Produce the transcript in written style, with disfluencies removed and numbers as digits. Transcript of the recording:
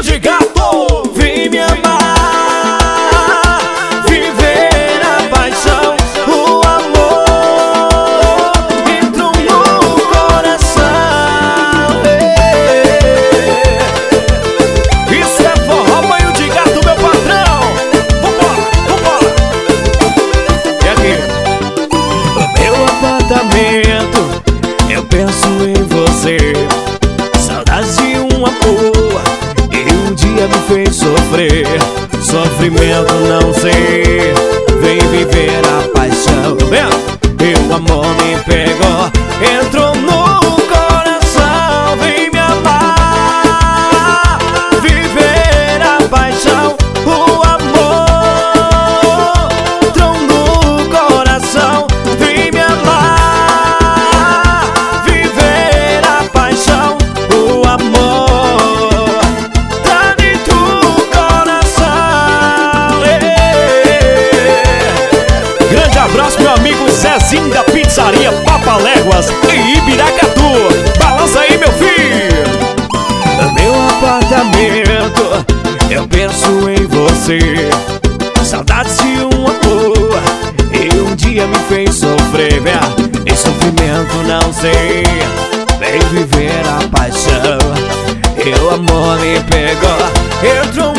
de gato. Vem me amar, viver a paixão, o amor entrou no coração. Isso é forró, banho de gato, meu patrão. Vambora, vambora. E aqui? No meu apartamento eu penso em você, saudades de um amor e um dia me fez sofrer. Sofrimento não sei, vem viver a paixão. E o amor me pegou, entrou no coração. Vem me amar, viver a paixão, o amor entrou no coração. Vem me amar, viver a paixão, o amor tá dentro do coração. Grande abraço, meu amigo Zezinho da pizzaria Papaléguas em Ibiracatu. Balança aí, meu filho. No meu apartamento eu penso em você, saudades de um amor e um dia me fez sofrer. E sofrimento não sei, vem viver a paixão. E o amor me pegou, entrou